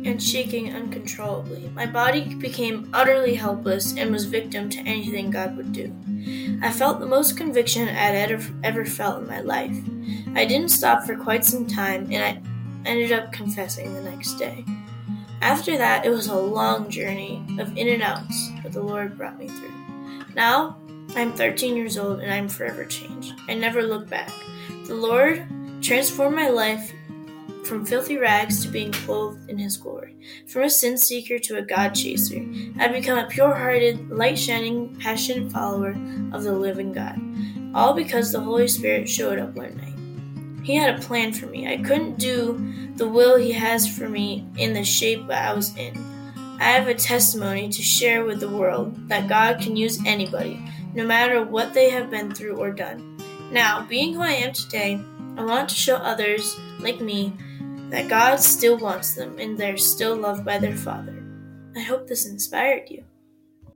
and shaking uncontrollably. My body became utterly helpless and was victim to anything God would do. I felt the most conviction I had ever felt in my life. I didn't stop for quite some time, and I ended up confessing the next day. After that, it was a long journey of in and outs, but the Lord brought me through. Now, I'm 13 years old and I'm forever changed. I never look back. The Lord transformed my life from filthy rags to being clothed in His glory. From a sin seeker to a God chaser, I've become a pure-hearted, light-shining, passionate follower of the living God. All because the Holy Spirit showed up one night. He had a plan for me. I couldn't do the will He has for me in the shape that I was in. I have a testimony to share with the world that God can use anybody, no matter what they have been through or done. Now, being who I am today, I want to show others, like me, that God still wants them and they're still loved by their Father. I hope this inspired you.